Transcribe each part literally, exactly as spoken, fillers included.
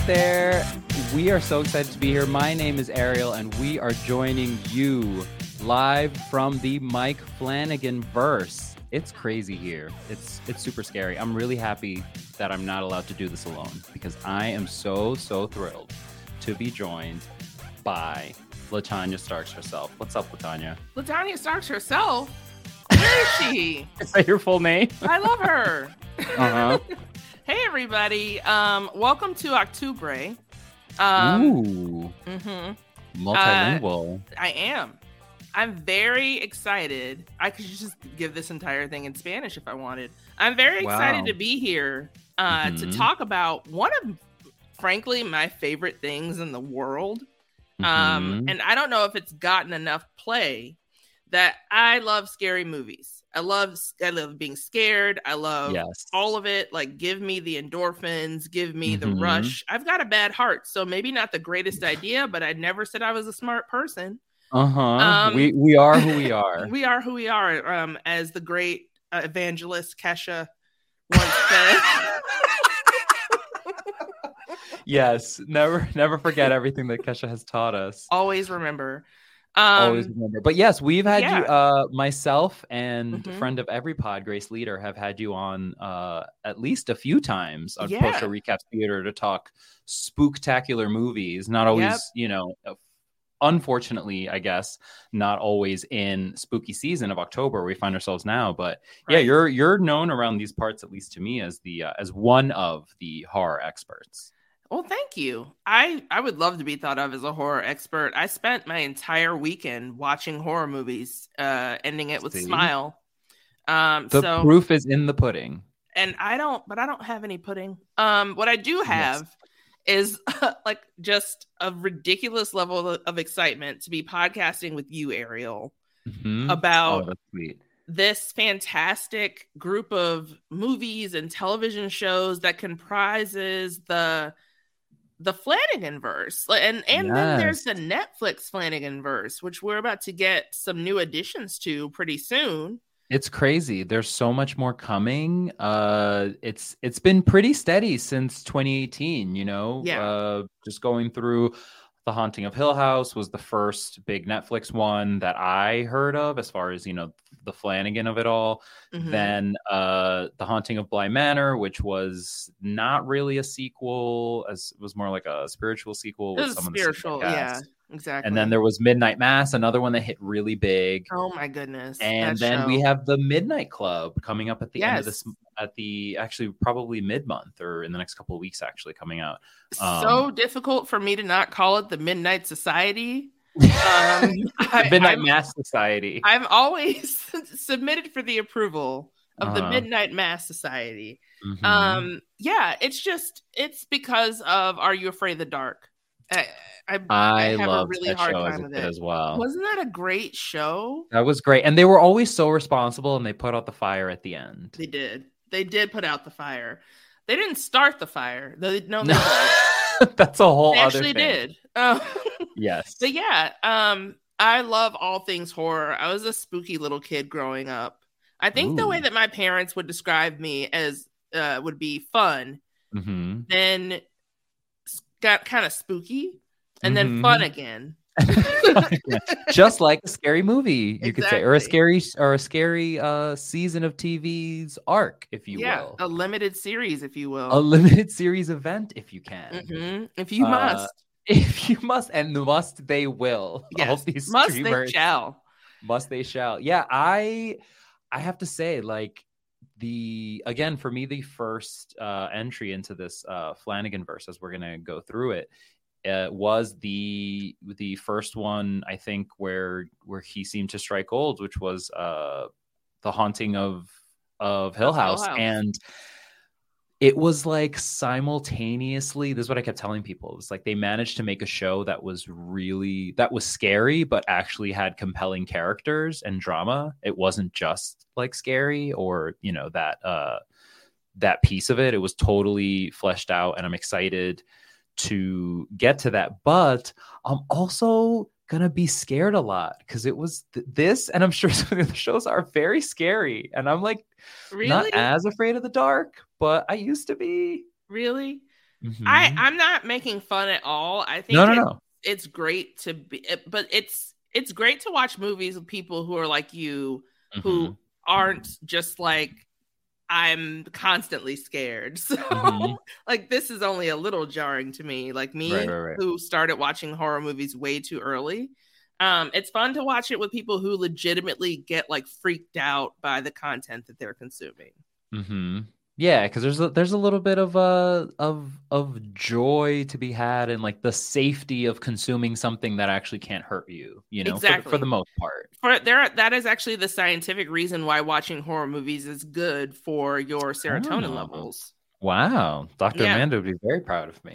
there. We are so excited to be here. My name is Ariel, and we are joining you live from the Mike Flanagan verse. It's crazy here. It's it's super scary. I'm really happy that I'm not allowed to do this alone because I am so, so thrilled to be joined by LaTanya Starks herself. What's up, LaTanya? LaTanya Starks herself? Where is she? Is that your full name? I love her. Uh-huh. Hey, everybody. Um, welcome to Octubre. Um, Ooh. Mm-hmm. Multilingual. Uh, I am. I'm very excited. I could just give this entire thing in Spanish if I wanted. I'm very Wow. excited to be here uh, mm-hmm. to talk about one of, frankly, my favorite things in the world. Mm-hmm. Um, and I don't know if it's gotten enough play that I love scary movies. I love, I love being scared. I love yes. all of it. Like, give me the endorphins, give me mm-hmm. the rush. I've got a bad heart, so maybe not the greatest idea, but I never said I was a smart person. Uh-huh. Um, we we are who we are. we are who we are. Um, as the great uh, evangelist Kesha once said. Yes, never never forget everything that Kesha has taught us. Always remember. Um, Always remember. But yes, we've had yeah. you, uh, myself and mm-hmm. friend of every pod, Grace Leader, have had you on uh, at least a few times on yeah. Post Show Recap Theater to talk spooktacular movies. Not always, yep. you know, unfortunately, I guess, not always in spooky season of October where we find ourselves now. But right. yeah, you're you're known around these parts, at least to me, as the uh, as one of the horror experts. Well, thank you. I, I would love to be thought of as a horror expert. I spent my entire weekend watching horror movies, uh, ending it with See? Smile. Um, the so, proof is in the pudding. And I don't, but I don't have any pudding. Um, what I do have yes. is uh, like just a ridiculous level of, of excitement to be podcasting with you, Ariel, mm-hmm. about oh, that's sweet. This fantastic group of movies and television shows that comprises the the Flanagan verse. And and yes. then there's the Netflix Flanagan verse, which we're about to get some new additions to pretty soon. It's crazy. There's so much more coming. Uh, it's it's been pretty steady since twenty eighteen, you know, yeah. uh, just going through The Haunting of Hill House was the first big Netflix one that I heard of as far as, you know, the Flanagan of it all. Mm-hmm. Then uh, The Haunting of Bly Manor, which was not really a sequel, as it was more like a spiritual sequel. It with was some spiritual, of the yeah, exactly. And then there was Midnight Mass, another one that hit really big. Oh my goodness. And then show. we have the Midnight Club coming up at the yes. end of this, at the actually probably mid-month or in the next couple of weeks actually coming out. Um, so difficult for me to not call it the Midnight Society. Um, I, Midnight I'm, Mass Society. I've always submitted for the approval of uh-huh. the Midnight Mass Society. Mm-hmm. Um, yeah, it's just, it's because of Are You Afraid of the Dark? I, I, I, I have loved a really that hard show time as, with it it as well. Wasn't that a great show? That was great. And they were always so responsible and they put out the fire at the end. They did. They did put out the fire. They didn't start the fire. They, no, they did. That's a whole they other actually thing. did. Um, yes. But yeah, um, I love all things horror. I was a spooky little kid growing up. I think Ooh. the way that my parents would describe me as uh, would be fun, mm-hmm. then got kind of spooky, and mm-hmm. then fun again. Just like a scary movie, you exactly. could say, or a scary or a scary uh, season of T V's arc, if you yeah, will. A limited series, if you will. A limited series event, if you can. Mm-hmm. If you uh, must. If you must, and must they will. Yes. All these must streamers, they shall. Must they shall. Yeah, I I have to say, like, the again, for me, the first uh, entry into this uh, Flanagan verse, as we're gonna go through it, uh, was the the first one, I think, where where he seemed to strike gold, which was uh, The Haunting of of Hill House. Hill House. And it was like simultaneously, this is what I kept telling people. It was like they managed to make a show that was really, that was scary, but actually had compelling characters and drama. It wasn't just like scary or, you know, that, uh, that piece of it. It was totally fleshed out, and I'm excited to get to that. But I'm also gonna be scared a lot because it was th- this, and I'm sure some of the shows are very scary, and I'm like, really not as afraid of the dark, but I used to be. Really? Mm-hmm. I I'm not making fun at all. I think No, no, it, no. it's great to be, but it's it's great to watch movies with people who are like you, Mm-hmm. who aren't just like, I'm constantly scared. So Mm-hmm. like this is only a little jarring to me. Like me, Right, right, right. who started watching horror movies way too early. Um, it's fun to watch it with people who legitimately get like freaked out by the content that they're consuming. Mm-hmm. Yeah, because there's a, there's a little bit of uh of of joy to be had in like the safety of consuming something that actually can't hurt you, you know, Exactly. for, the, for the most part. For there, that is actually the scientific reason why watching horror movies is good for your serotonin Oh. levels. Wow, Doctor Yeah. Amanda would be very proud of me.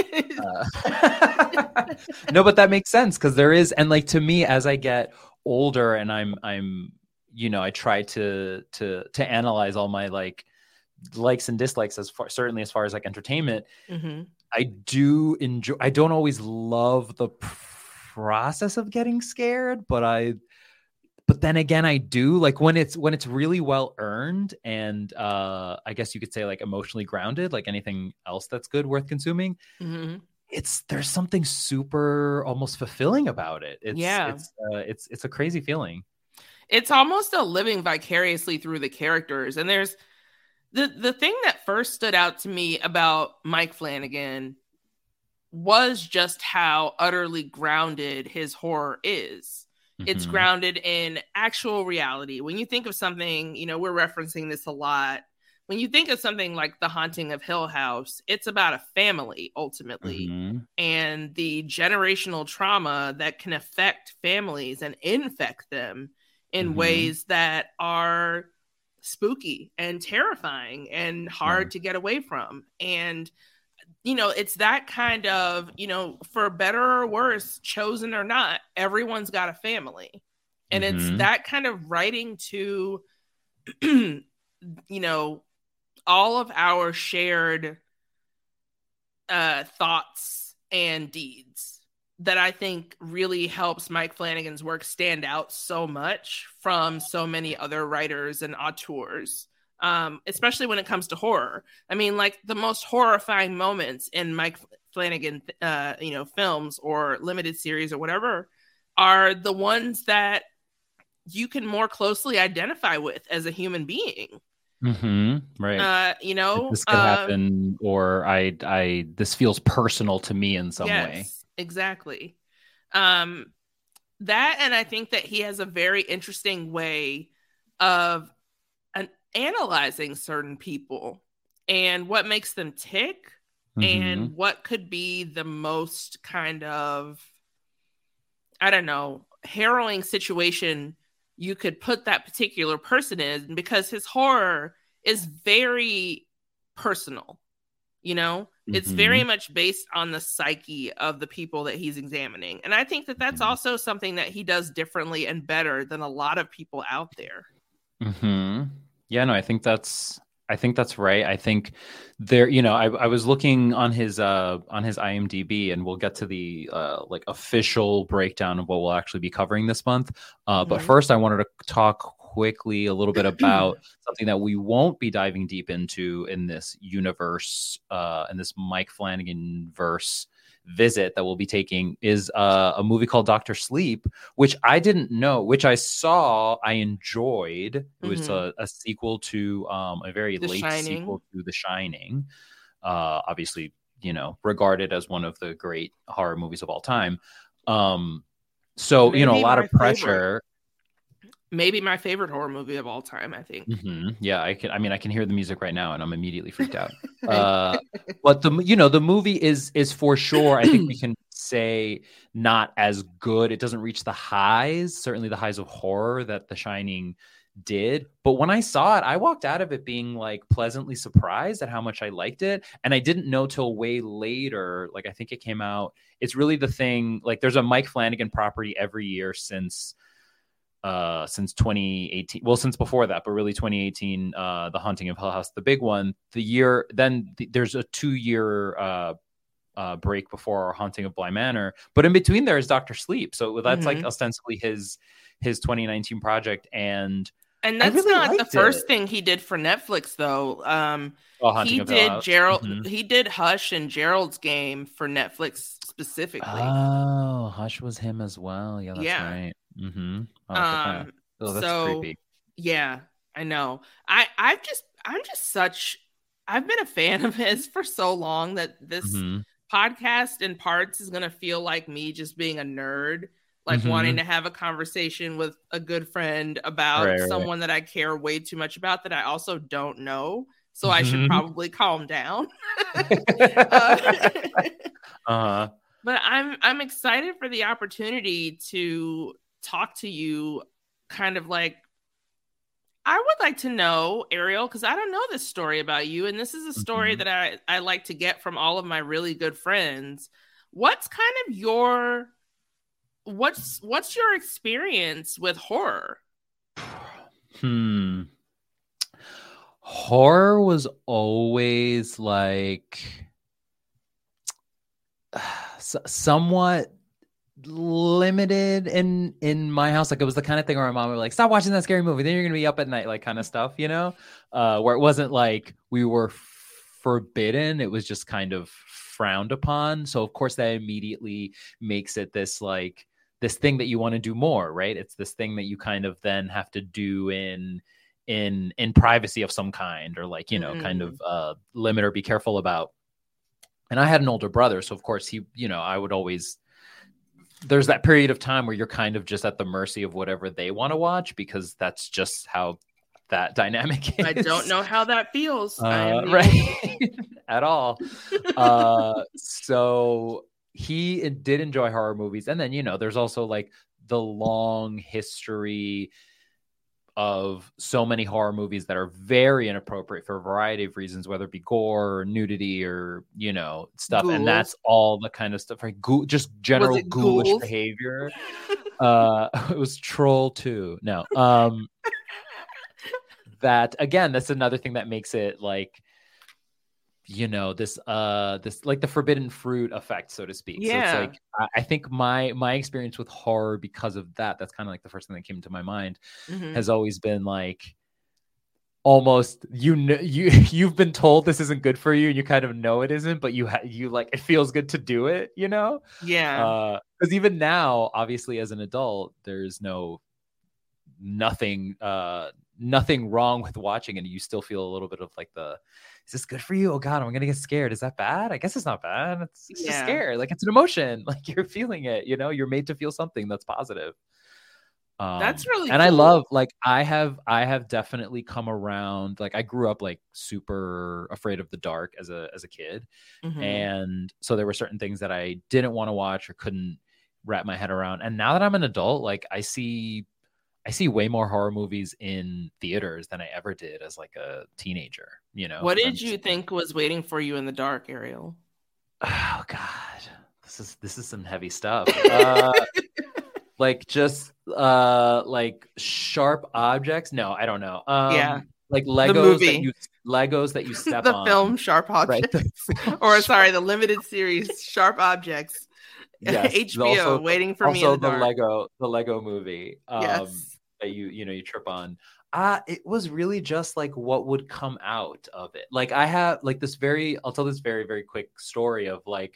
uh, no, but that makes sense because there is, and like to me, as I get older, and I'm I'm you know I try to to to analyze all my like likes and dislikes as far certainly as far as like entertainment. Mm-hmm. I do enjoy. I don't always love the process of getting scared, but I. But then again, I do like when it's when it's really well earned and uh, I guess you could say like emotionally grounded, like anything else that's good worth consuming. Mm-hmm. It's there's something super almost fulfilling about it. It's Yeah. it's uh, it's it's a crazy feeling. It's almost a living vicariously through the characters. And there's the the thing that first stood out to me about Mike Flanagan was just how utterly grounded his horror is. It's Mhm. grounded in actual reality. When you think of something, you know, we're referencing this a lot. When you think of something like The Haunting of Hill House, it's about a family ultimately, Mhm. and the generational trauma that can affect families and infect them in Mhm. ways that are spooky and terrifying and hard Right. to get away from. And you know, it's that kind of, you know, for better or worse, chosen or not, everyone's got a family. And it's Mhm. that kind of writing to, you know, all of our shared uh, thoughts and deeds that I think really helps Mike Flanagan's work stand out so much from so many other writers and auteurs. Um, especially when it comes to horror. I mean, like the most horrifying moments in Mike Flanagan, uh, you know, films or limited series or whatever are the ones that you can more closely identify with as a human being. Mhm. Right. Uh, you know, This could uh, happen, or I I this feels personal to me in some yes, way. exactly. Um, that, and I think that he has a very interesting way of an analyzing certain people and what makes them tick Mhm. and what could be the most kind of, I don't know, harrowing situation you could put that particular person in, because his horror is very personal, you know? It's very Mhm. much based on the psyche of the people that he's examining. And I think that that's Mhm. also something that he does differently and better than a lot of people out there. Hmm. Yeah, no, I think that's I think that's right. I think there, you know, I, I was looking on his uh on his IMDb, and we'll get to the uh like official breakdown of what we'll actually be covering this month. Uh, but Mhm. first, I wanted to talk quickly a little bit about something that we won't be diving deep into in this universe, uh, in this Mike Flanagan verse visit that we'll be taking, is uh, a movie called Doctor Sleep, which I didn't know, which I saw, I enjoyed. It was Mhm. a, a sequel to um, a very The late Shining. sequel to The Shining. Uh, obviously, you know, regarded as one of the great horror movies of all time. Um, so, you know, a Maybe lot my of pressure. Maybe my favorite horror movie of all time, I think. Mhm. Yeah, I can. I mean, I can hear the music right now, and I'm immediately freaked out. Uh, but the you know the movie is is for sure. I think we can say not as good. It doesn't reach the highs, certainly the highs of horror that The Shining did. But when I saw it, I walked out of it being like pleasantly surprised at how much I liked it, and I didn't know till way later. Like I think it came out. It's really the thing. Like there's a Mike Flanagan property every year since. Uh, since twenty eighteen, well, since before that, but really twenty eighteen, uh, The Haunting of Hill House, the big one. The year then, th- there's a two-year uh, uh, break before Haunting of Bly Manor, but in between there is Doctor Sleep. So that's like Mhm. ostensibly his his twenty nineteen project, and And that's really not the first it. thing he did for Netflix, though. Um, Oh, Hunting he of Hill did House. Gerald. Mm-hmm. He did Hush and Gerald's Game for Netflix specifically. Oh, Hush was him as well. Yeah, that's Yeah. right. Mm-hmm. Oh, look at that. Um. Oh, that's so creepy. yeah, I know. I I've just I'm just such. I've been a fan of his for so long that this Mm-hmm. podcast in parts is gonna feel like me just being a nerd, like Mm-hmm. wanting to have a conversation with a good friend about Right, right. someone that I care way too much about that I also don't know. So Mm-hmm. I should probably calm down. uh, uh-huh. But I'm I'm excited for the opportunity to talk to you, kind of like, I would like to know, Ariel, because I don't know this story about you, and this is a story Mm-hmm. that I, I like to get from all of my really good friends. What's kind of your what's what's your experience with horror? Hmm. Horror was always like somewhat limited in in my house. Like it was the kind of thing where my mom would be like, stop watching that scary movie, then you're gonna be up at night, like kind of stuff, you know. Uh where it wasn't like we were forbidden, it was just kind of frowned upon. So of course that immediately makes it this like this thing that you want to do more, right? It's this thing that you kind of then have to do in in in privacy of some kind, or like, you know, mm. kind of uh limit or be careful about. And I had an older brother, so of course he, you know, I would always, there's that period of time where you're kind of just at the mercy of whatever they want to watch, because that's just how that dynamic is. I don't know how that feels. Uh, I am right. At all. uh, so he did enjoy horror movies. And then, you know, there's also like the long history of so many horror movies that are very inappropriate for a variety of reasons, whether it be gore or nudity or, you know, stuff. Ghouls. And that's all the kind of stuff, right? Ghoul, just general ghoulish ghouls? behavior. uh, it was Troll two. No. Um, that, again, that's another thing that makes it like, you know, this uh this like the forbidden fruit effect, so to speak. Yeah. So it's like I, I think my my experience with horror, because of that, that's kind of like the first thing that came to my mind, mm-hmm. has always been like almost you know you you've been told this isn't good for you and you kind of know it isn't, but you ha- you like it feels good to do it, you know. Yeah. Uh because even now, obviously as an adult, there's no nothing uh nothing wrong with watching, and you still feel a little bit of like the, is this good for you? Oh God, I'm gonna get scared. Is that bad? I guess it's not bad. It's, it's yeah. just scared. Like it's an emotion. Like you're feeling it. You know, you're made to feel something that's positive. Um, that's really and cool. I love like I have I have definitely come around. Like I grew up like super afraid of the dark as a as a kid, mm-hmm. and so there were certain things that I didn't want to watch or couldn't wrap my head around. And now that I'm an adult, like I see. I see way more horror movies in theaters than I ever did as like a teenager, you know? What did you think was waiting for you in the dark, Ariel? Oh God, this is, this is some heavy stuff. uh, like just uh, like sharp objects. No, I don't know. Um, yeah. Like Legos that you, Legos that you step the on. The film Sharp Objects. Right? Or sorry, the limited series Sharp Objects. Yes, H B O also, waiting for me in the, the dark. Lego, the Lego movie. Um, yes. That you, you know, you trip on. Uh, it was really just like what would come out of it. Like I have like this very, I'll tell this very, very quick story of like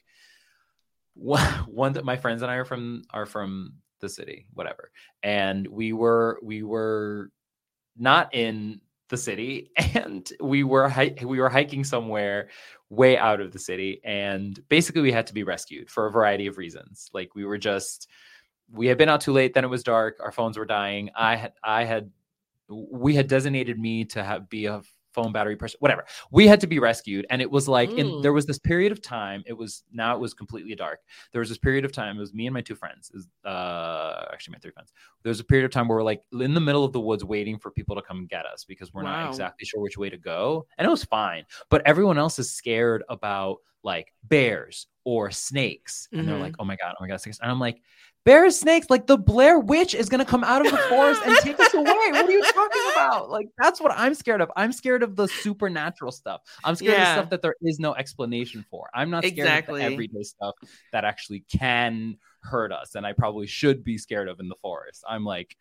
one, one that my friends and I are from, are from the city, whatever. And we were, we were not in the city, and we were, we were hiking somewhere way out of the city. And basically we had to be rescued for a variety of reasons. Like we were just, we had been out too late. Then it was dark. Our phones were dying. I had, I had, we had designated me to have be a phone battery person, whatever. We had to be rescued. And it was like, in, there was this period of time. It was, now it was completely dark. There was this period of time. It was me and my two friends, uh, actually my three friends. There was a period of time where we're like in the middle of the woods waiting for people to come get us because we're wow. not exactly sure which way to go. And it was fine. But everyone else is scared about like bears or snakes. And mm-hmm. they're like, oh my God, oh my God, snakes. And I'm like, bears, snakes, like the Blair Witch is going to come out of the forest and take us away. What are you talking about? Like, that's what I'm scared of. I'm scared of the supernatural stuff. I'm scared yeah. of stuff that there is no explanation for. I'm not scared exactly. of the everyday stuff that actually can hurt us. And I probably should be scared of in the forest. I'm like,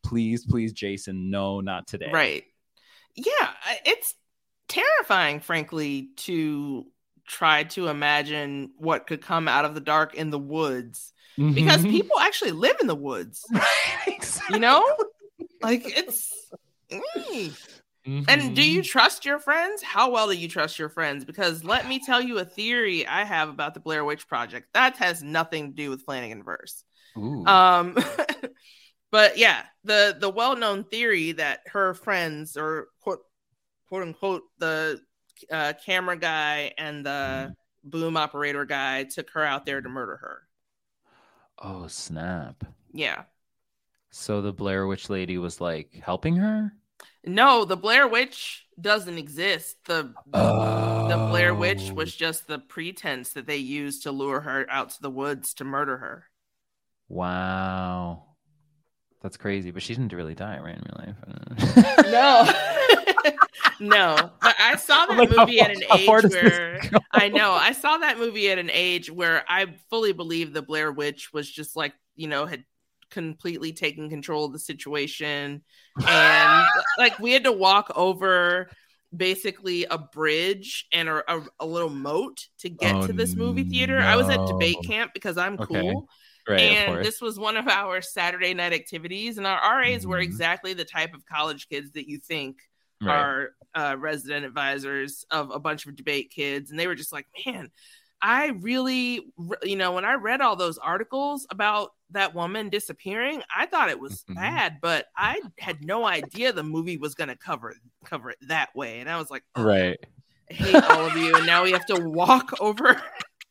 please, please, Jason, no, not today. Right. Yeah, it's terrifying, frankly, to try to imagine what could come out of the dark in the woods, mm-hmm. because people actually live in the woods. Right, exactly. You know, like it's. Mm. Mm-hmm. And do you trust your friends? How well do you trust your friends? Because let me tell you a theory I have about the Blair Witch Project that has nothing to do with Flanaganverse. Ooh. Um, but yeah, the the well known theory that her friends, or quote quote unquote, the uh, camera guy and the mm. boom operator guy took her out there to murder her. Oh snap! Yeah. So the Blair Witch lady was like helping her? No, the Blair Witch doesn't exist. The oh. the Blair Witch was just the pretense that they used to lure her out to the woods to murder her. Wow. That's crazy. But she didn't really die, right, in real life? No. No. But I saw that like, movie how, at an age where I know. I saw that movie at an age where I fully believe the Blair Witch was just like, you know, had completely taken control of the situation, and like we had to walk over basically a bridge and a, a, a little moat to get oh, to this movie theater. No. I was at debate camp because I'm okay. cool. Right, and this was one of our Saturday night activities, and our R As mm-hmm. were exactly the type of college kids that you think right. are uh, resident advisors of a bunch of debate kids. And they were just like, man, I really, you know, when I read all those articles about that woman disappearing, I thought it was mm-hmm. bad, but I had no idea the movie was going to cover cover it that way. And I was like, oh, right, I hate all of you. And now we have to walk over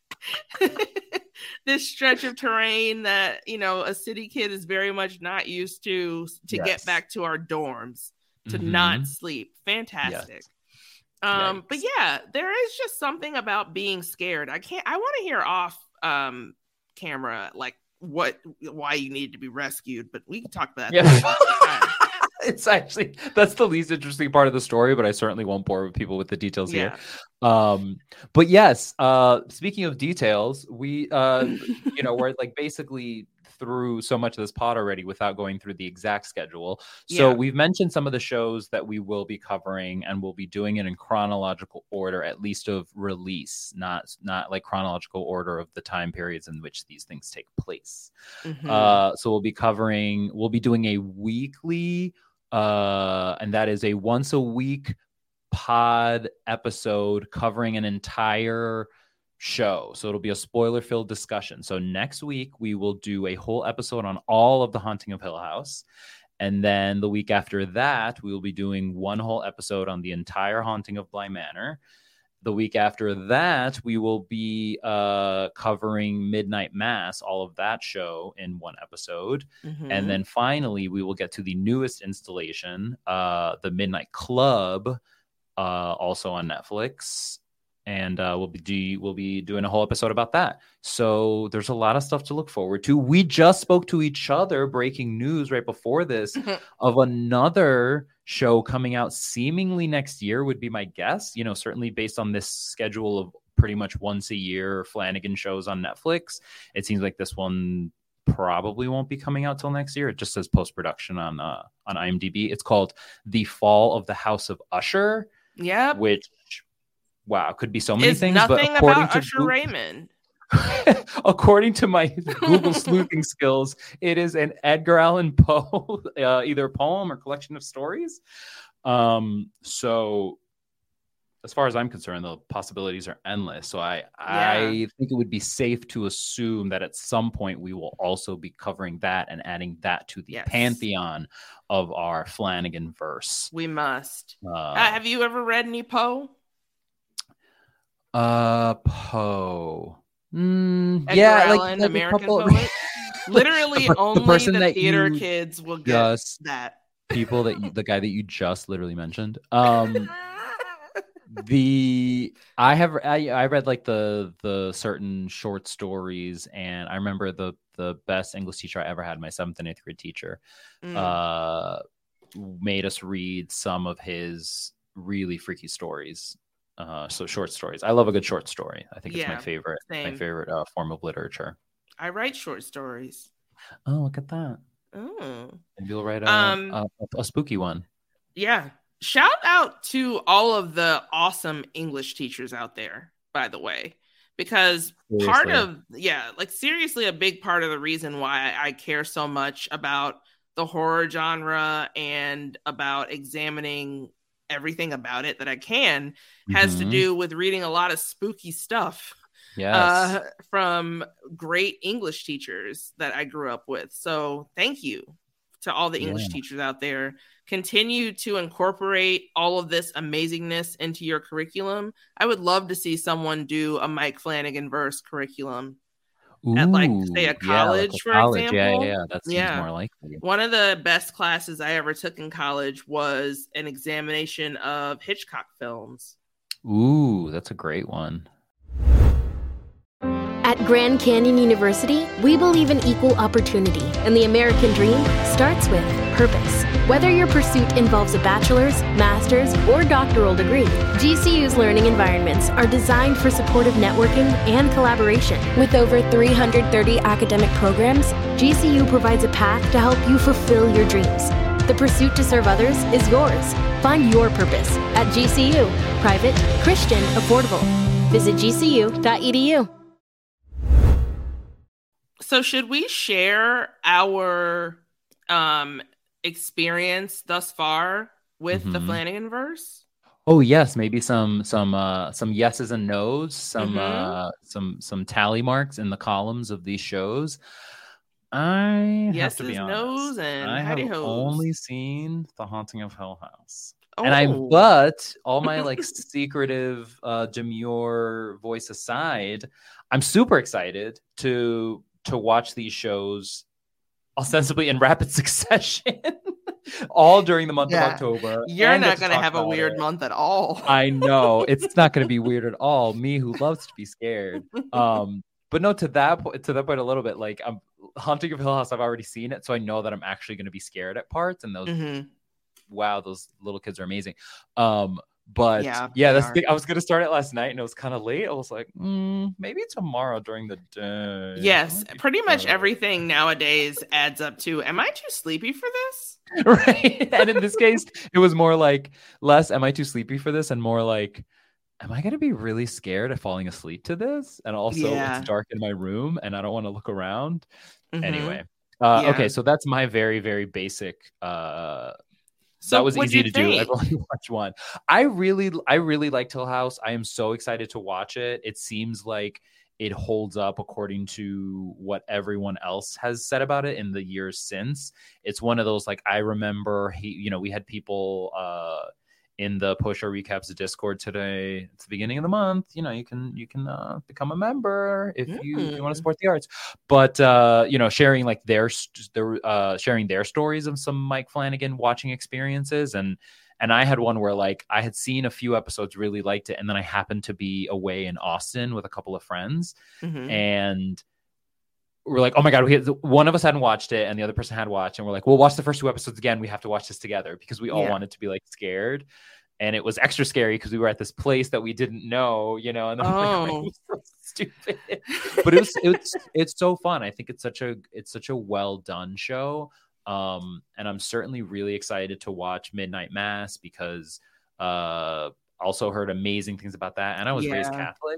this stretch of terrain that, you know, a city kid is very much not used to, to yes. get back to our dorms, to mm-hmm. not sleep. Fantastic. Yes. Um, Yikes. But yeah, there is just something about being scared. I can't, I want to hear off um, camera, like, what why you needed to be rescued, but we can talk about that. Yeah. It's actually that's the least interesting part of the story, but I certainly won't bore with people with the details yeah. here. Um, but yes, uh, speaking of details, we uh, you know, we're like basically through so much of this pod already without going through the exact schedule. So yeah. we've mentioned some of the shows that we will be covering, and we'll be doing it in chronological order, at least of release, not not like chronological order of the time periods in which these things take place. Mm-hmm. Uh, so we'll be covering, we'll be doing a weekly, uh, and that is a once a week pod episode covering an entire show. So it'll be a spoiler filled discussion. So next week we will do a whole episode on all of The Haunting of Hill House. And then the week after that, we will be doing one whole episode on the entire Haunting of Bly Manor. The week after that, we will be uh, covering Midnight Mass, all of that show in one episode. Mm-hmm. And then finally, we will get to the newest installation, uh, The Midnight Club, uh, also on Netflix. And uh, we'll be do, we'll be doing a whole episode about that. So there's a lot of stuff to look forward to. We just spoke to each other, breaking news right before this, of another show coming out seemingly next year would be my guess. You know, certainly based on this schedule of pretty much once a year Flanagan shows on Netflix, it seems like this one probably won't be coming out till next year. It just says post-production on uh, on IMDb. It's called The Fall of the House of Usher. Yeah, which. Wow, could be so many it's things. Nothing but according about to Usher Google, Raymond. according to my Google sleuthing skills, it is an Edgar Allan Poe, uh, either poem or collection of stories. Um, so, as far as I'm concerned, the possibilities are endless. So I, yeah. I think it would be safe to assume that at some point we will also be covering that and adding that to the yes. pantheon of our Flanagan verse. We must. Uh, uh, have you ever read any Poe? Uh, Poe. Mm, Edgar yeah, Allan, like, like American couple... poet. Literally, the, only the, the theater kids will get just, that. People that you, the guy that you just literally mentioned. Um, the I have I, I read like the the certain short stories, and I remember the the best English teacher I ever had, my seventh and eighth grade teacher, mm. uh, made us read some of his really freaky stories. Uh, so short stories. I love a good short story. I think it's yeah, my favorite, same. my favorite uh, form of literature. I write short stories. Oh, look at that! Oh. Maybe we'll write a, Um, a, a spooky one. Yeah. Shout out to all of the awesome English teachers out there, by the way, because seriously. part of, yeah, like seriously, a big part of the reason why I care so much about the horror genre and about examining everything about it that I can mm-hmm. has to do with reading a lot of spooky stuff. Yes. Uh, from great English teachers that I grew up with. So thank you to all the English yeah. teachers out there. Continue to incorporate all of this amazingness into your curriculum. I would love to see someone do a Mike Flanagan verse curriculum Ooh, at like say a college, yeah, like a for college. example. Yeah, yeah, that seems yeah. more likely. One of the best classes I ever took in college was an examination of Hitchcock films. Ooh, that's a great one. At Grand Canyon University, we believe in equal opportunity, and the American dream starts with purpose. Whether your pursuit involves a bachelor's, master's, or doctoral degree, G C U's learning environments are designed for supportive networking and collaboration. With over three hundred thirty academic programs, G C U provides a path to help you fulfill your dreams. The pursuit to serve others is yours. Find your purpose at G C U. Private, Christian, affordable. Visit G C U dot E D U. So should we share our um, experience thus far with mm-hmm. the Flanagan verse? Oh yes, maybe some some uh, some yeses and nos, some mm-hmm. uh, some some tally marks in the columns of these shows. I yeses, have to be honest, nos, and I have hoes. only seen The Haunting of Hill House. Oh. And I, but all my like secretive, uh, demure voice aside, I'm super excited to to watch these shows ostensibly in rapid succession, all during the month yeah. of October. You're not going to have a weird it. month at all. I know it's not going to be weird at all. Me, who loves to be scared. Um, but no, to that point, to that point, a little bit like I'm Haunting of Hill House. I've already seen it, so I know that I'm actually going to be scared at parts, and those. Mm-hmm. Wow, those little kids are amazing. Um, but yeah, yeah that's the thing. I was gonna start it last night and it was kind of late. I was like, mm, maybe tomorrow during the day. Yes, pretty much everything nowadays adds up to, am I too sleepy for this? Right. And in this case, it was more like less, am I too sleepy for this? And more like, am I gonna be really scared of falling asleep to this? And also yeah. it's dark in my room and I don't want to look around. Mm-hmm. Anyway. Uh, yeah. Okay, so that's my very, very basic uh So that was easy to think? do. I've only watched one. I really, I really like Hill House. I am so excited to watch it. It seems like it holds up according to what everyone else has said about it in the years since. It's one of those, like, I remember, he, you know, we had people uh, in the Post Show Recaps Discord today. It's the beginning of the month. You know, you can you can uh, become a member if you, mm. you want to support the arts. But uh, you know, sharing like their their uh, sharing their stories of some Mike Flanagan watching experiences, and and I had one where like I had seen a few episodes, really liked it, and then I happened to be away in Austin with a couple of friends, mm-hmm. and we're like, oh my God, we had, one of us hadn't watched it and the other person had watched, and we're like, we'll watch the first two episodes again. We have to watch this together because we all yeah. wanted to be like scared. And it was extra scary because we were at this place that we didn't know, you know, and then oh. like, it was so stupid. But it was, it's, it's so fun. I think it's such a, it's such a well done show. Um, and I'm certainly really excited to watch Midnight Mass because uh, also heard amazing things about that. And I was yeah. raised Catholic.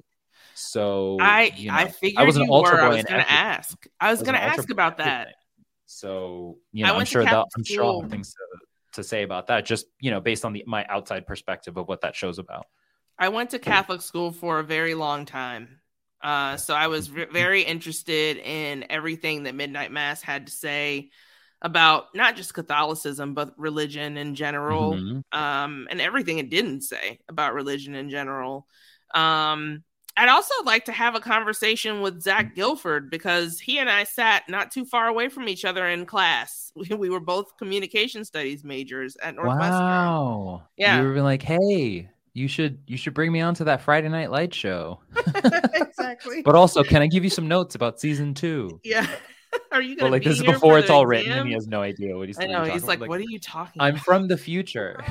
So I you know, I figured I was an you were. I was going to ask. I was, was going to ask about that. Everything. So you know, I'm sure that I'm sure I'll have things to, to say about that. Just you know, based on the my outside perspective of what that show's about. I went to Catholic school for a very long time, uh, so I was v- very interested in everything that Midnight Mass had to say about not just Catholicism but religion in general, mm-hmm. um, and everything it didn't say about religion in general. Um, I'd also like to have a conversation with Zach Guilford because he and I sat not too far away from each other in class. We, we were both communication studies majors at Northwestern. Wow. Yeah. You were like, hey, you should you should bring me on to that Friday Night Light show. Exactly. But also, can I give you some notes about season two? Yeah. Are you going to like be this is here before it's all exam? written and he has no idea what he's I know. He's like, about. what are you talking I'm about? from the future.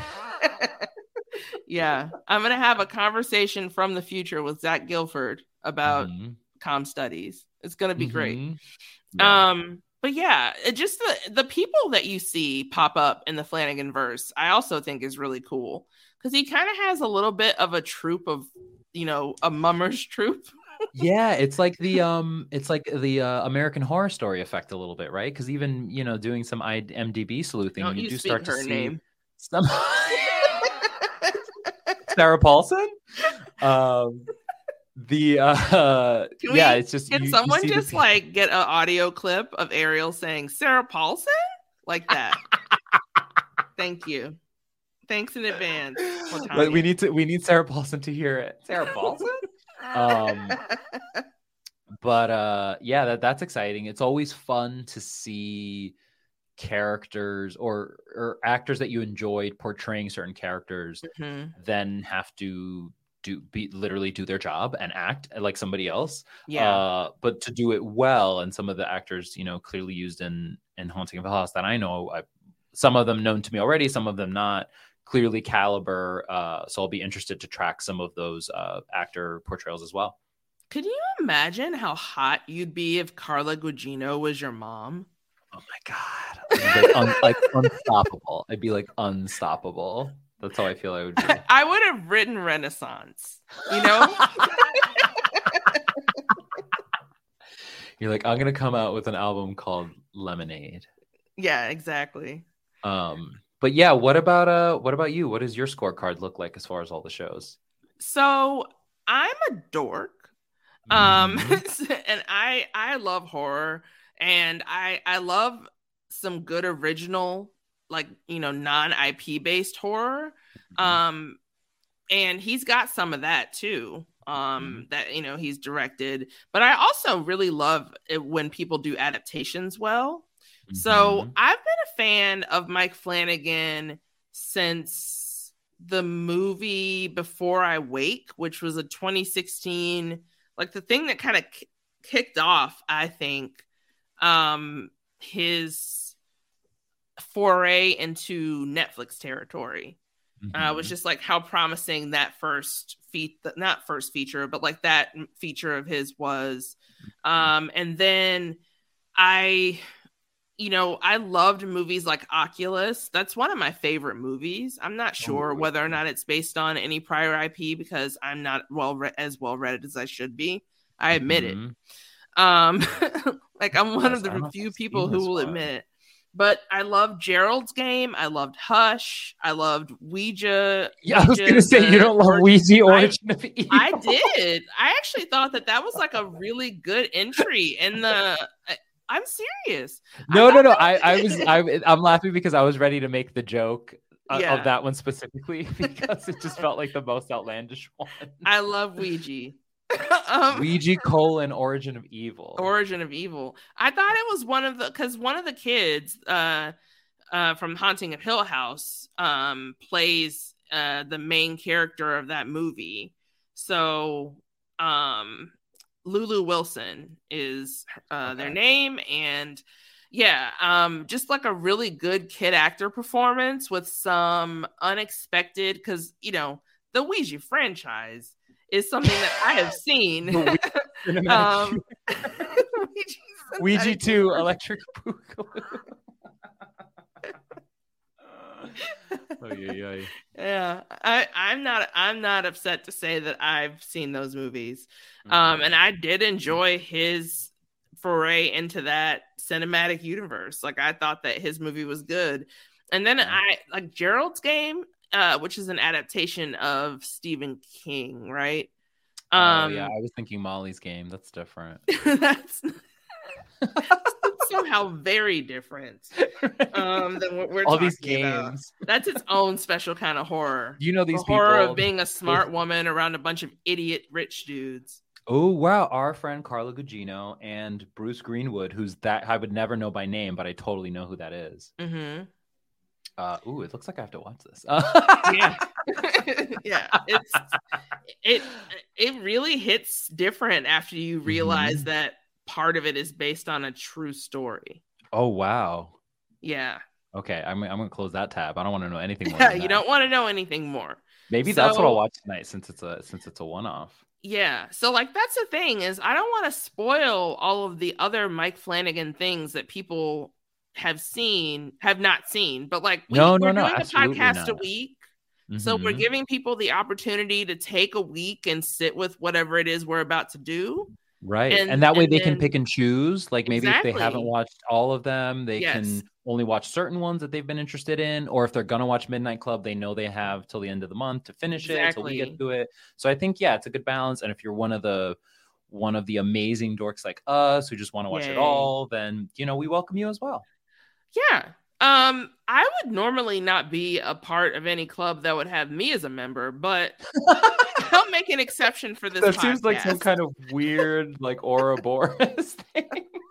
Yeah, I'm gonna have a conversation from the future with Zach Guilford about mm-hmm. comm studies. It's gonna be mm-hmm. great. Yeah. Um, but yeah, it just the the people that you see pop up in the Flanagan verse, I also think is really cool because he kind of has a little bit of a troupe of, you know, a mummer's troupe. Yeah, it's like the um, it's like the uh, American Horror Story effect a little bit, right? Because even you know, doing some I M D B sleuthing, Don't you you do speak start to her see name. some Sarah Paulson. Um, the uh, Can yeah, we- it's just Can you- you someone see the just pe- like get an audio clip of Ariel saying Sarah Paulson like that? Thank you. Thanks in advance. But we need to we need Sarah Paulson to hear it. Sarah Paulson. um, but uh, yeah, that that's exciting. It's always fun to see characters or or actors that you enjoyed portraying certain characters, Mhm. then have to do be literally do their job and act like somebody else. Yeah. Uh, but to do it well, and some of the actors, you know, clearly used in in Haunting of Hill House that I know, I, some of them known to me already, some of them not. Clearly caliber. Uh, so I'll be interested to track some of those uh, actor portrayals as well. Could you imagine how hot you'd be if Carla Gugino was your mom? Oh my god, I'd be like, un- like unstoppable. I'd be like unstoppable. That's how I feel I would be. I would have written Renaissance, you know? You're like, I'm gonna come out with an album called Lemonade. Yeah, exactly. Um, but yeah, what about uh, what about you? What does your scorecard look like as far as all the shows? So I'm a dork. Um, Mhm. and I I love horror, and I I love some good original, like, you know, non-I P based horror. Um, and he's got some of that too. Um, that, you know, he's directed, but I also really love it when people do adaptations well. So Mhm. I've been a fan of Mike Flanagan since the movie Before I Wake, which was a twenty sixteen, like the thing that kind of k- kicked off, I think, um, his foray into Netflix territory. Uh, was Mhm. just like how promising that first feat, not first feature, but like that feature of his was. Um, and then I, you know, I loved movies like Oculus. That's one of my favorite movies. I'm not sure Oh, whether or not it's based on any prior I P because I'm not well re- as well read as I should be. I admit Mhm. it. Um, like I'm one Yes, of the I don't know if few I've people seen who this will one. admit it. But I loved Gerald's Game. I loved Hush. I loved Ouija. Yeah, I was Ouija, gonna say the you don't love origin- Ouija I- Origin of Evil. I did. I actually thought that that was like a really good entry in the. I, I'm serious. I No, no, thought no. that- I, I was, I, I'm laughing because I was ready to make the joke uh, Yeah. of that one specifically because it just felt like the most outlandish one. I love Ouija. um, Ouija colon Origin of Evil. Origin of Evil. I thought it was one of the because one of the kids uh, uh, from Haunting of Hill House um, plays uh, the main character of that movie. So um, Lulu Wilson is uh, their Okay. name, and yeah, um, just like a really good kid actor performance with some unexpected because you know the Ouija franchise is something that I have seen. Cinematic- um, Ouija two Electric Boogaloo. Oh, yeah, yeah. Yeah, I, I'm not. I'm not upset to say that I've seen those movies, um, and I did enjoy his foray into that cinematic universe. Like I thought that his movie was good, and then Yeah. I like Gerald's Game, uh, which is an adaptation of Stephen King, right? Oh, Um, yeah, I was thinking Molly's Game. That's different. that's somehow very different um, than what we're All talking these about. games. That's its own special kind of horror. You know The these horror people. of being a smart woman around a bunch of idiot rich dudes. Oh wow, our friend Carla Gugino and Bruce Greenwood, who's that I would never know by name, but I totally know who that is. Mm-hmm. Uh, ooh, it looks like I have to watch this. Yeah, yeah. It's it it really hits different after you realize Mhm. that part of it is based on a true story. Oh wow. Yeah, Okay, I'm I'm gonna close that tab. I don't want to know anything more. yeah. than You that. don't want to know anything more. Maybe that's what So- I'll watch tonight since it's a since it's a one off. Yeah. So like that's the thing is I don't want to spoil all of the other Mike Flanagan things that people have seen, have not seen. But like we, No, we're no, no, doing a absolutely podcast a not. week. So we're Mhm. giving people the opportunity to take a week and sit with whatever it is we're about to do. Right. And, And that way and they can then pick and choose. Like maybe if they haven't exactly. watched all of them, they Yes. can only watch certain ones that they've been interested in. Or if they're going to watch Midnight Club, they know they have till the end of the month to finish it, till we get Exactly. to it. So I think, yeah, it's a good balance. And if you're one of the one of the amazing dorks like us who just want to watch it Yay. all, then, you know, we welcome you as well. Yeah. Um, I would normally not be a part of any club that would have me as a member, but I'll make an exception for this That podcast. seems like some kind of weird, like Ouroboros thing.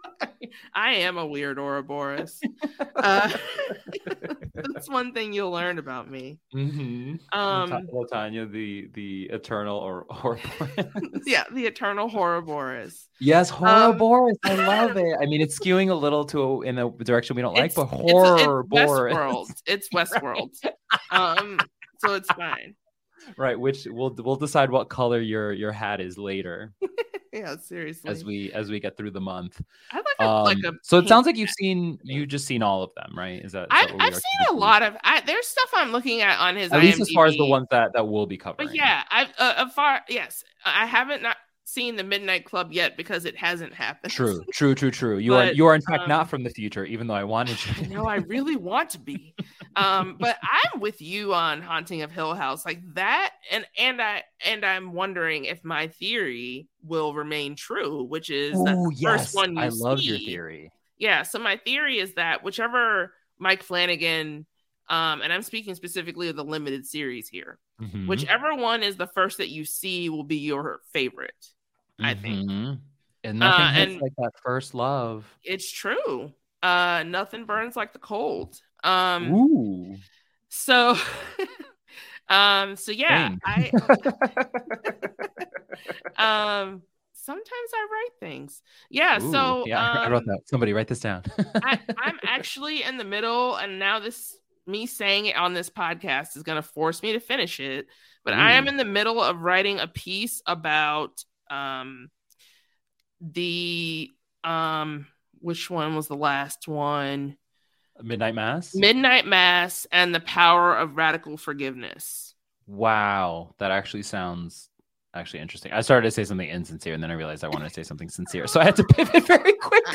I am a weird Ouroboros. Uh, that's one thing you'll learn about me. Mm-hmm. Um, Latanya, the the eternal or Ouroboros. Yeah, the eternal Ouroboros. Yes, Um, Ouroboros. I love it. I mean, it's skewing a little to in a direction we don't like, It's, but it's, it's Ouroboros. Westworld. It's Westworld. Um, so it's fine. Right, which we'll we'll decide what color your your hat is later Yeah, seriously. as we as we get through the month. I like a, Um, like a so it pink sounds like you've hat. seen you just seen all of them, right? Is that, is I've, that what we I've are seen a supposed to- lot of. I, there's stuff I'm looking at on his at least as far as the I M D B. ones that that we'll be covering. But yeah, I've uh, uh, far yes, I haven't not seen the Midnight Club yet because it hasn't happened. True, true, true, true. You are But, you are in fact um, not from the future, even though I wanted you. No, I really want to be. Um, but I'm with you on Haunting of Hill House, like that, and and I and I'm wondering if my theory will remain true, which is that Oh the yes, first one you I love your see- theory. Yeah, so my theory is that whichever Mike Flanagan, um, and I'm speaking specifically of the limited series here, Mhm. whichever one is the first that you see will be your favorite. I think. Mhm. And nothing Uh, hits and- like that first love. It's true. Uh, nothing burns like the cold. Um, Ooh. so, um, so yeah, Same. I, um, sometimes I write things. Yeah. Ooh, so, yeah, I wrote um, that. Somebody write this down. I, I'm actually in the middle, and now this me saying it on this podcast is going to force me to finish it. But I am Ooh. in the middle of writing a piece about um the um which one was the last one? Midnight Mass. Midnight Mass and the power of radical forgiveness. Wow, that actually sounds actually interesting. I started to say something insincere, and then I realized I wanted to say something sincere, so I had to pivot very quickly.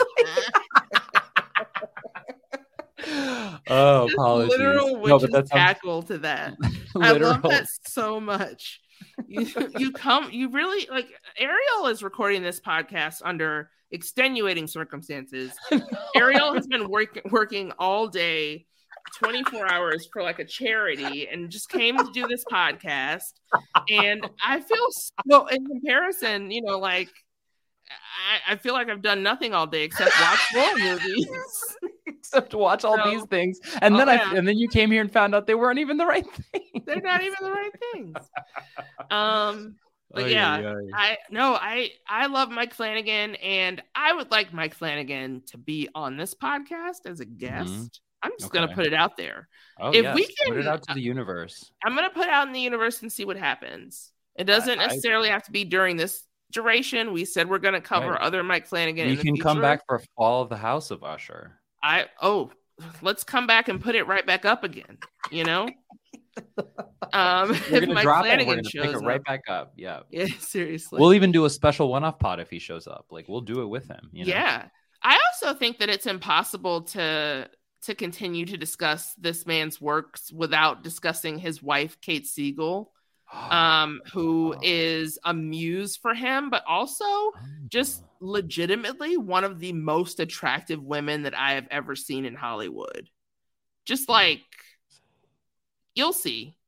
Oh, Just apologies. literal No, witch's but that sounds tackle to that. I literal. love that so much. You, you come, you really like Ariel is recording this podcast under extenuating circumstances. Ariel has been work, working all day, twenty-four hours for like a charity, and just came to do this podcast. And I feel so, in comparison, you know, like I, I feel like I've done nothing all day except watch horror movies. Except to watch all So- these things, and Oh, then yeah. I and then you came here and found out they weren't even the right thing. They're not even the right things. Um, but Ay, yeah, ay, ay. I no, I I love Mike Flanagan, and I would like Mike Flanagan to be on this podcast as a guest. I'm just gonna Okay. put it out there. Oh, if yes. we put it can- out to the universe. I'm gonna put it out in the universe and see what happens. It doesn't I- I- necessarily have to be during this duration. We said we're gonna cover Right. other Mike Flanagan. We in the can come future. back for Fall of the House of Usher. I oh, let's come back and put it right back up again. You know, um, We're if gonna Mike drop it. Flanagan We're gonna pick shows it right up. back up. Yeah. Yeah, seriously. We'll even do a special one-off pod if he shows up. Like we'll do it with him. You know? Yeah. I also think that it's impossible to to continue to discuss this man's works without discussing his wife, Kate Siegel, um, who Oh. is a muse for him, but also just legitimately one of the most attractive women that I have ever seen in Hollywood. Just like you'll see.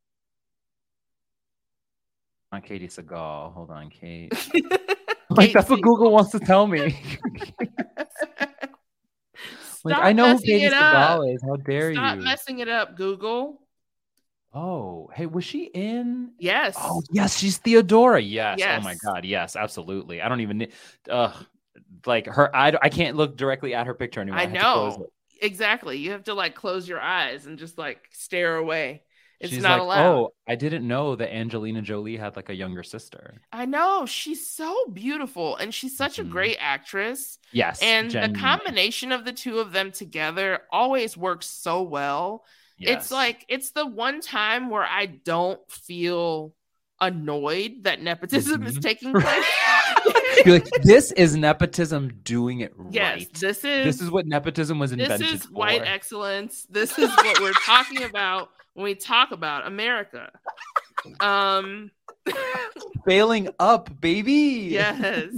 Not Katie Seagal. Hold on, Kate. like Kate that's what Siegel. Google wants to tell me. like Stop I know who messing Katie it up. Seagal is. How dare Stop you? messing it up, Google. Oh, hey, was she in? Yes. Oh, yes, she's Theodora. Yes. Oh my Yes. God. Yes, absolutely. I don't even need. Uh, like her. I I can't look directly at her picture anymore. I have to close know. it. Exactly. You have to like close your eyes and just like stare away. It's She's not like, allowed. oh, I didn't know that Angelina Jolie had like a younger sister. I know. She's so beautiful and she's such Mhm. a great actress. Yes. And the genuinely. combination of the two of them together always works so well. Yes. It's like, it's the one time where I don't feel annoyed that nepotism is Mhm. taking place. You're like, this is nepotism doing it Yes, right. this is This is what nepotism was this invented is for. white excellence. This is what we're talking about when we talk about America. Um Failing up, baby. yes.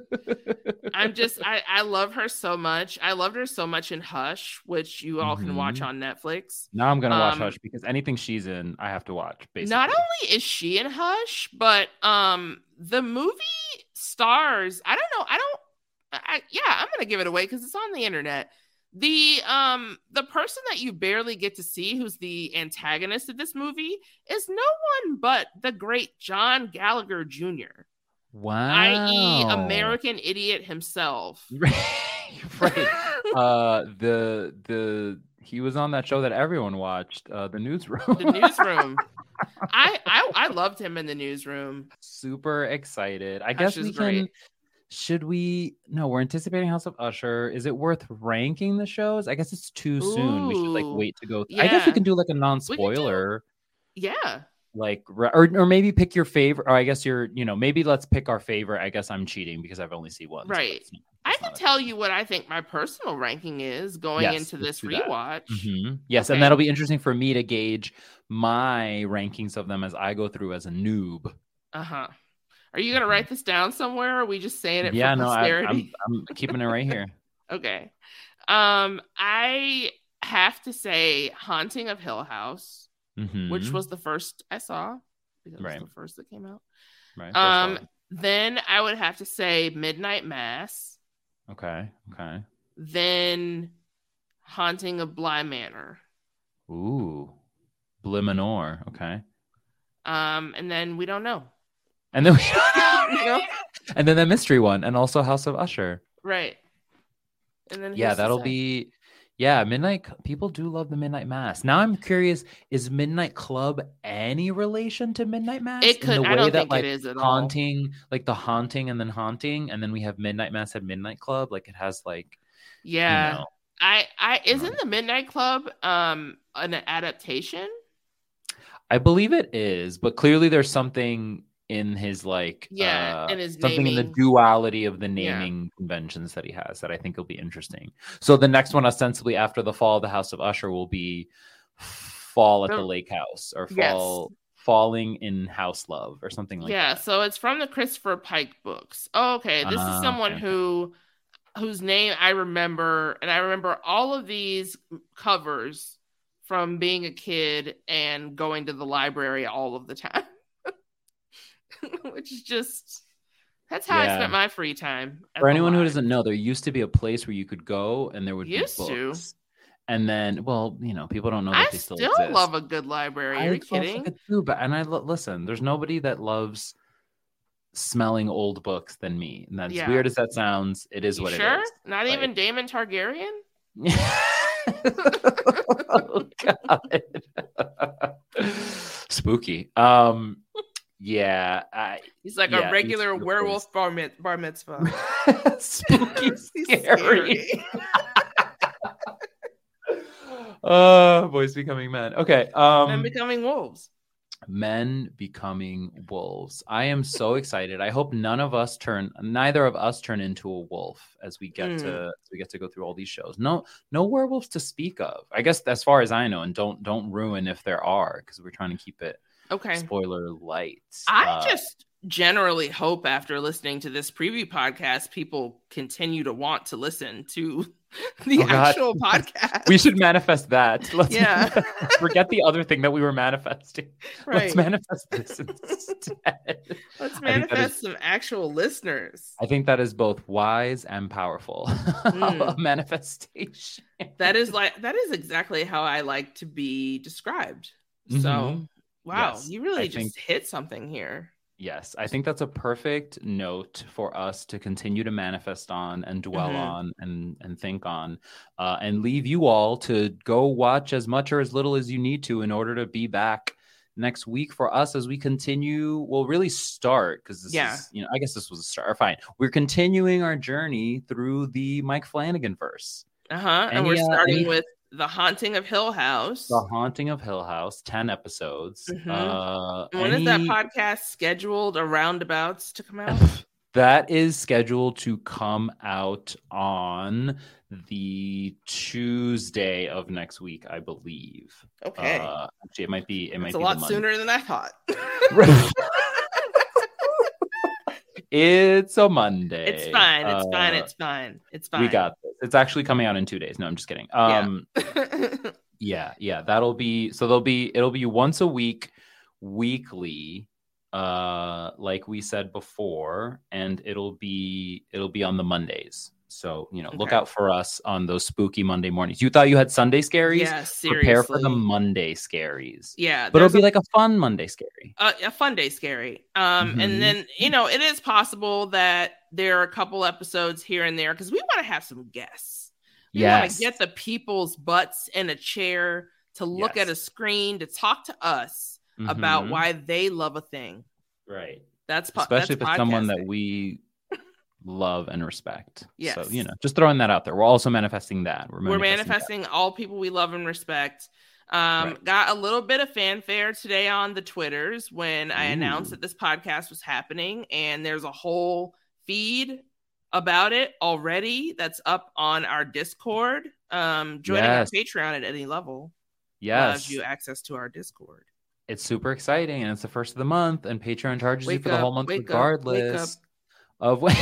I'm just I I love her so much. I loved her so much in Hush, which you all can watch Mhm. on Netflix. Now I'm gonna watch Um, Hush because anything she's in, I have to watch. Basically, Not only is she in Hush, but um the movie stars, I don't know, I don't I yeah, I'm gonna give it away because it's on the internet. The um the person that you barely get to see who's the antagonist of this movie is no one but the great John Gallagher Junior wow, that is. American Idiot himself. right. Uh, the the he was on that show that everyone watched, uh, the Newsroom. The Newsroom. I, I I loved him in the Newsroom. Super excited. I Hush guess is we great. can. Should we? No, we're anticipating House of Usher. Is it worth ranking the shows? I guess it's too soon. We should like Ooh, wait to go. Th- I guess we yeah. can do like a do- non-spoiler. Yeah. Like or or maybe pick your favorite. Or I guess you're you know maybe let's pick our favorite. I guess I'm cheating because I've only seen one. so Right. it's not- I it's can not a- tell you what I think my personal ranking is going Yes, into let's this do that. rewatch. Mhm. Yes, and Okay. that'll be interesting for me to gauge my rankings of them as I go through as a noob. Uh-huh. Are you gonna write this down somewhere? Or are we just saying it Mm-hmm. Yeah, for no, I, posterity? I'm I'm keeping it right here. Okay. Um, I have to say Haunting of Hill House, Mhm. which was the first I saw because it Right. was the first that came out. right. first Um, one. then I would have to say Midnight Mass, Okay. Okay. then Haunting of Bly Manor. Ooh, Blimanor. Okay. Um, and then we don't know. And then we, You know? and then the mystery one, and also House of Usher. Right. And then Yeah, who's to that'll say? be. Yeah, Midnight. People do love the Midnight Mass. Now I'm curious: is Midnight Club any relation to Midnight Mass? It In could. the I way don't that, think like, it is at all. haunting, like the haunting and then haunting, and then we have Midnight Mass at Midnight Club. Like it has like Yeah. you know. I. I know. isn't the Midnight Club um an adaptation? I believe it is, but clearly there's something in his like Yeah, uh, in his something in the naming. duality of the Yeah. naming conventions that he has that I think will be interesting. So the next one, ostensibly after the fall of the House of Usher, will be Fall at The- the Lake House or Yes. Fall Falling in House Love or something like Yeah, that. so it's from the Christopher Pike books. Oh, okay. This Ah, is someone okay. who whose name I remember, and I remember all of these covers from being a kid and going to the library all of the time. Which is just that's how I Yeah. spent my free time. at For the anyone who li- doesn't know, there used to be a place where you could go and there would Used be to. books. And then, well, you know, people don't know that I they still, still exist. love a good library. Are you also kidding? like it too, but and I lo- listen. There's nobody that loves smelling old books than me. And that's Yeah. weird as that sounds. It is You what sure? it is. Not Like- even Damon Targaryen? Oh, God. Spooky. Um, yeah, I, He's like Yeah, a he's regular real werewolf bar, mit- bar mitzvah. spooky, He's scary. Oh, boys becoming men. Okay. Um, Men becoming wolves. Men becoming wolves. I am so excited. I hope none of us turn, neither of us turn into a wolf as we get Mm. to as we get to go through all these shows. No, no werewolves to speak of. I guess as far as I know, and don't don't ruin if there are, because we're trying to keep it Okay. spoiler light. I Uh, just generally hope after listening to this preview podcast, people continue to want to listen to the Oh, God. actual podcast. we should manifest that. Let's Yeah. forget the other thing that we were manifesting. right. Let's manifest this instead. Let's I think that manifest is- some actual listeners. I think that is both wise and powerful. Mm. Manifestation. That is like that is exactly how I like to be described. So Mhm. wow, Yes, you really I just think- hit something here. Yes, I think that's a perfect note for us to continue to manifest on and dwell Mhm. on and and think on, uh, and leave you all to go watch as much or as little as you need to in order to be back next week for us as we continue. We'll really start because this Yeah. is, you know, I guess this was a start. Fine, we're continuing our journey through the Mike Flanagan verse. Uh-huh. And Any, we're uh, starting any- with The Haunting of Hill House. The Haunting of Hill House, ten episodes. Mhm. Uh, And when is that any- podcast scheduled or roundabouts to come out? That is scheduled to come out on the Tuesday of next week, I believe. Okay. Uh, actually, it might be. It might It's a be lot the Monday. sooner than I thought. It's a Monday. It's fine. It's Uh, fine. It's fine. It's fine. We got this. It's actually coming out in two days. No, I'm just kidding. Um, Yeah. yeah, yeah. That'll be so. There'll be. It'll be once a week, weekly. Uh, like we said before, and it'll be it'll be on the Mondays. So, you know, look Okay. out for us on those spooky Monday mornings. You thought you had Sunday scaries? Yeah, seriously. Prepare for the Monday scaries. Yeah, But it'll there's be a- like a fun Monday scary. a, a fun day scary. Um, Mhm. and then you know it is possible that there are a couple episodes here and there because we want to have some guests. We want Yes. to get the people's butts in a chair to look Yes. at a screen to talk to us about Mhm. why they love a thing. Right. That's po- Especially if that's it's someone that podcasting. we love and respect. So, Yes. you know, just throwing that out there. We're also manifesting that. We're We're manifesting, manifesting all people we love and respect. Um, Right. Got a little bit of fanfare today on the Twitters when I announced Ooh. that this podcast was happening, and there's a whole feed about it already that's up on our Discord. Um, joining Yes. our Patreon at any level Yes. allows you access to our Discord. It's super exciting, and it's the first of the month, and Patreon charges you Wake for the up, whole month wake up, wake regardless of when.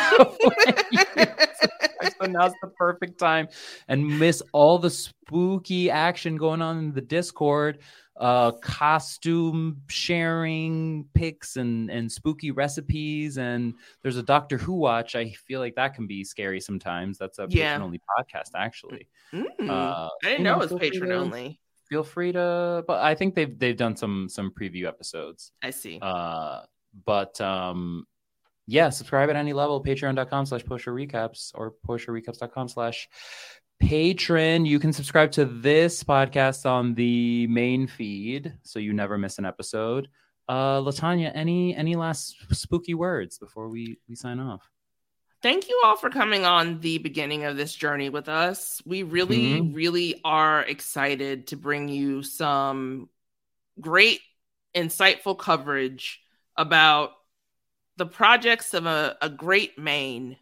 So now's the perfect time, and miss all the spooky action going on in the Discord, uh, costume sharing pics and and spooky recipes, and there's a Doctor Who watch. I feel like that can be scary sometimes. That's a Yeah. patron only podcast, actually. Mm, Uh, I didn't you know know, it was feel free patron to- only. Feel free to, but I think they've they've done some some preview episodes. I see. Uh, but um, yeah, subscribe at any level. Patreon.com slash Poster Recaps or posterrecaps.com slash patron. You can subscribe to this podcast on the main feed so you never miss an episode. Uh, Latanya, any any last spooky words before we we sign off? Thank you all for coming on the beginning of this journey with us. We really, Mhm. really are excited to bring you some great, insightful coverage about the projects of a, a great Maine.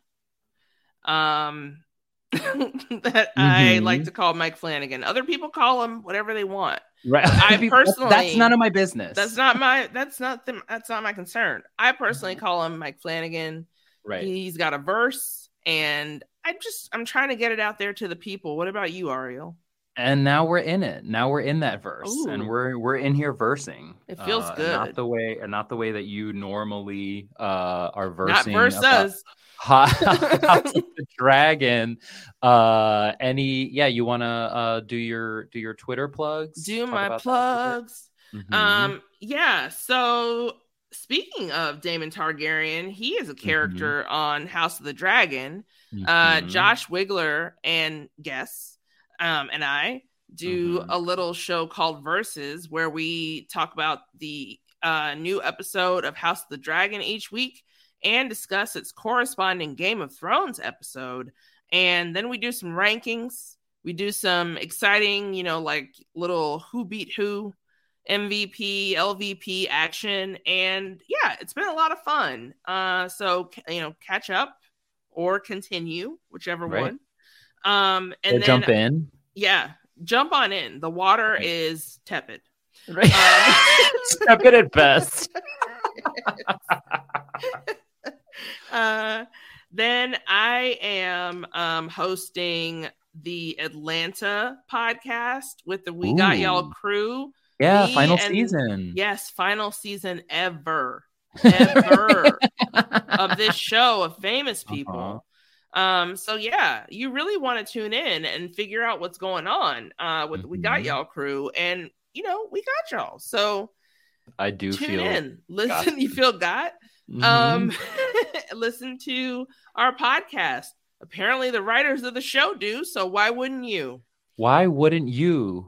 Um, that I Mhm. like to call Mike Flanagan. Other people call him whatever they want. Right. I That's- personally- that's none of my business. That's not my. That's not the, That's not my concern. I personally call him Mike Flanagan. right. He's got a verse, and I'm just I'm trying to get it out there to the people. What about you, Ariel? And now we're in it. Now we're in that verse, Ooh. and we're we're in here versing. It feels Uh, good. Not the way, and not the way that you normally uh, are Not versing. verse about us. Ho- House of the Dragon. Uh, any? Yeah, you want to uh, do your do your Twitter plugs? Do Talk my about that plugs. a bit? Mhm. Um, yeah. So speaking of Daemon Targaryen, he is a character on House of the Dragon. Uh, Mhm. Josh Wigler and guests, um, and I do Mhm. a little show called Verses where we talk about the uh, new episode of House of the Dragon each week and discuss its corresponding Game of Thrones episode. And then we do some rankings. We do some exciting, you know, like little who beat who, M V P, L V P action. And yeah, it's been a lot of fun. Uh, so, you know, catch up or continue, whichever Right. one. Um, and Or then, jump in. yeah, jump on in. The water Right. is tepid. Right. Um, Step it at best. uh, then I am um, hosting the Atlanta podcast with the We Got Y'all Ooh. crew. Yeah, Me final and- season. Yes, final season ever, ever of this show of famous people. Uh-huh. Um, so yeah, you really want to tune in and figure out what's going on uh with the We Got Mhm. Y'all crew, and you know, we got y'all. So I do tune feel in. Listen, got you feel got? Mhm. Um, listen to our podcast. Apparently, the writers of the show do. So why wouldn't you? Why wouldn't you?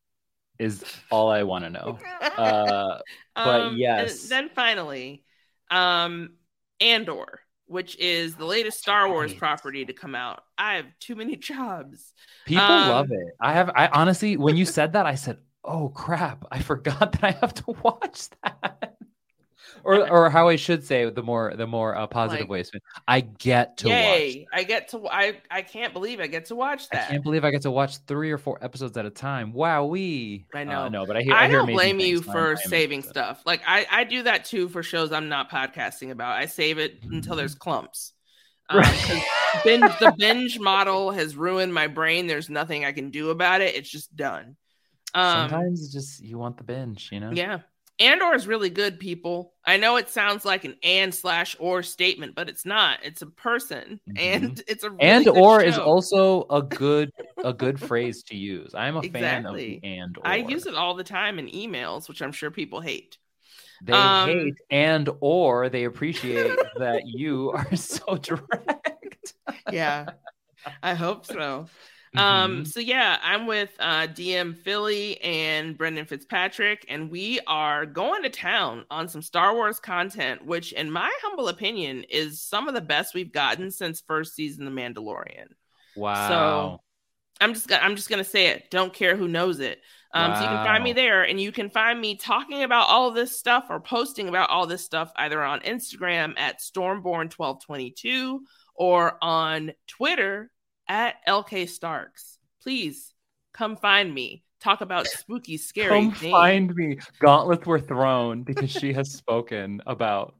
Is all I want to know. Uh, but um, yes. And then finally, um, Andor, which is the latest Star Wars Right. property to come out. I have too many jobs. People Um, love it. I have. I honestly, when you said that, I said, "Oh crap! I forgot that I have to watch that." Or, or how I should say, the more, the more uh, positive Like, ways. I get to watch. Yay! I get to. I I can't believe I get to watch I that. can't believe I get to watch three or four episodes at a time. Wow, we. I know. Uh, no, but I hear. I, I hear don't amazing blame you things, so for I'm- I'm saving interested. stuff. Like I, I do that too for shows I'm not podcasting about. I save it until there's clumps. Um, 'cause binge, the binge model has ruined my brain. There's nothing I can do about it. It's just done. Um, Sometimes it's just you want the binge, you know. yeah. Andor is really good, people. I know it sounds like an and slash or statement, but it's not. It's a person, Mhm. and it's a really And good or is show. also a good a good phrase to use. I am a fan of Exactly. the and or. I use it all the time in emails, which I'm sure people hate. They Um, hate and or they appreciate that you are so direct. Yeah, I hope so. Um, Mhm. so yeah, I'm with uh, D M Philly and Brendan Fitzpatrick, and we are going to town on some Star Wars content, which, in my humble opinion, is some of the best we've gotten since first season of The Mandalorian. Wow. So I'm just gonna I'm just gonna say it. Don't care who knows it. Um, So you can find me Wow. there, and you can find me talking about all of this stuff or posting about all this stuff either on Instagram at Stormborn twelve twenty-two or on Twitter at L K Starks. Please come find me. Talk about spooky, scary Come things. find me. Gauntlets were thrown because she has spoken about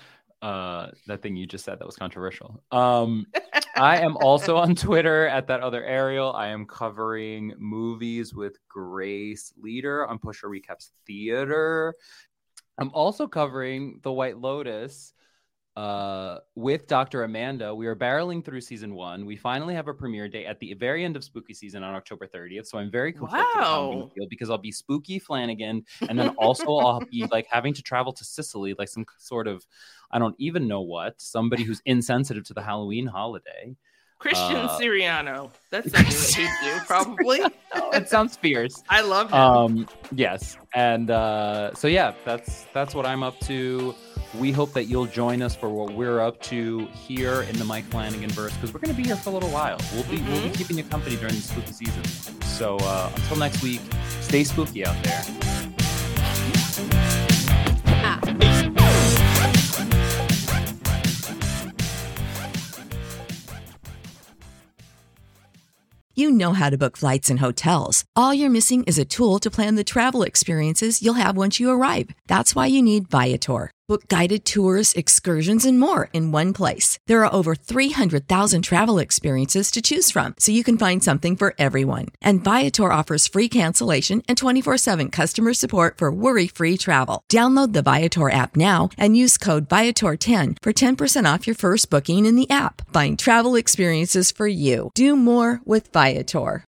uh, that thing you just said that was controversial. Um, I am also on Twitter at that other Ariel. I am covering movies with Grace Leader on Pusher Recaps Theater. I'm also covering The White Lotus uh, with Doctor Amanda. We are barreling through season one. We finally have a premiere date at the very end of spooky season on October thirtieth. So I'm very conflicted with how I'm going Wow. to feel because I'll be spooky Flanagan, and then also I'll be like having to travel to Sicily, like some sort of, I don't even know what, somebody who's insensitive to the Halloween holiday. Christian Uh, Siriano. That's something that he'd do, probably. Oh, it sounds fierce. I love him. Um, yes, and uh, so yeah, that's that's what I'm up to. We hope that you'll join us for what we're up to here in the Mike Flanagan verse, because we're going to be here for a little while. We'll be we'll be keeping you company during the spooky season. So uh, until next week, stay spooky out there. You know how to book flights and hotels. All you're missing is a tool to plan the travel experiences you'll have once you arrive. That's why you need Viator. Book guided tours, excursions, and more in one place. There are over three hundred thousand travel experiences to choose from, so you can find something for everyone. And Viator offers free cancellation and twenty-four seven customer support for worry-free travel. Download the Viator app now and use code Viator ten for ten percent off your first booking in the app. Find travel experiences for you. Do more with Viator.